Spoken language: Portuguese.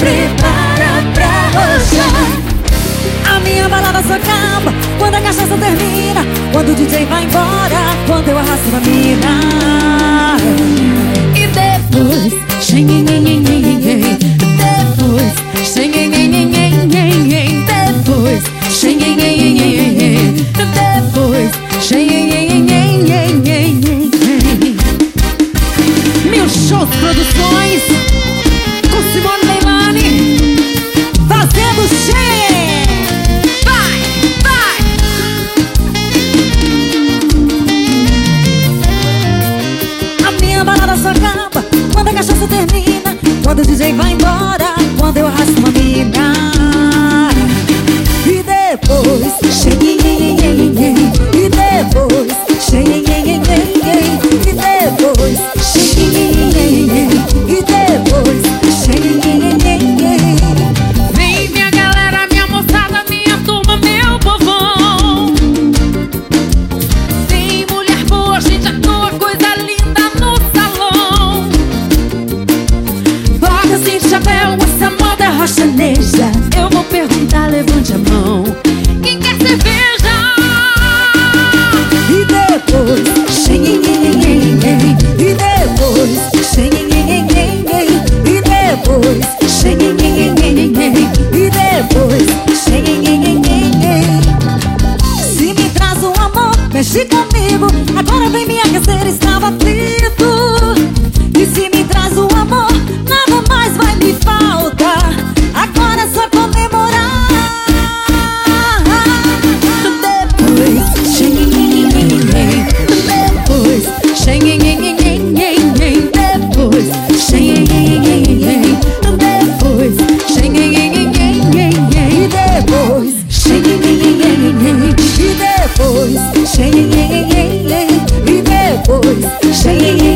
prepara pra roxar. A minha balada só acaba quando a cachaça termina, quando o DJ vai embora, quando eu arrasto a mina. E depois, xenhenhenhenhenhen, depois, xenhenhenhenhenhen, depois, xenhenhenhenhenhen, depois, xenhenhenhenhenhen. Mil Shows Produções, com Simone Leilani, fazendo cheio. Vai, vai. A minha balada só acaba quando a cachaça termina, quando o DJ vai embora, quando eu arrasto uma mina. E depois, xenhenhenhenhen, e depois, xenhenhenhenhen, e depois, xenhenhenhenhen, e depois, xenhenhenhenhen. Vem minha galera, minha moçada, minha turma, meu povão. Tem mulher boa, gente à toa, coisa linda no salão. Bota assim de chapéu, essa moda é rochaneja. Eu vou perguntar, levante a mão. Quem quer cerveja? E depois, xenhenhenhenhen, e depois, xenhenhenhenhen, e depois, xenhenhenhenhen, e depois, xenhenhenhenhen. Se me traz um amor, mexe comigo. Agora vem me aquecer, estava aflito. E se me traz um amor, nada mais vai me faltar. Agora é só comemorar. Depois, xenhenhenhenhen, depois, xenhenhenhenhen, depois, xenhenhenhenhen, depois, xenhenhenhenhen, e depois, xenhenhenhenhen, e depois, xenhenhenhenhen, e depois, xenhenhenhenhen.